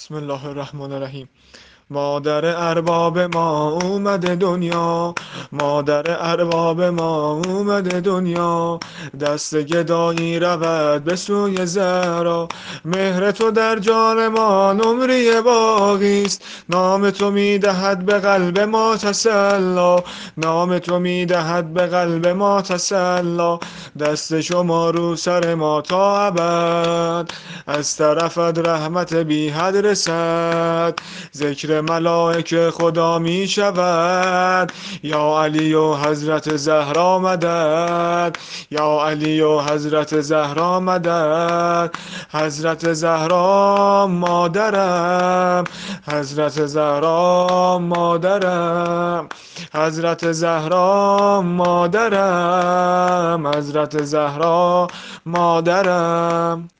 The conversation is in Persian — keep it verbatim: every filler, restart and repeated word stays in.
بسم الله الرحمن الرحیم. مادر ارباب ما اومده دنیا، مادر ارباب ما اومده دنیا. دست گدایی رود به سوی زهرا، مهر تو در جان ما نمری باقیست. نام تو میدهد به قلب ما تسلا، نام تو میدهد به قلب ما تسلا. دست شما رو سر ما تا ابد، از طرفت رحمت بی حد رسد. ذکر ملائک خدا می شود، یا علی و حضرت زهرا مدد، یا علی و حضرت زهرا مدد. حضرت زهرا مادرم، حضرت زهرا مادرم، حضرت زهرا مادرم، حضرت زهرا مادرم.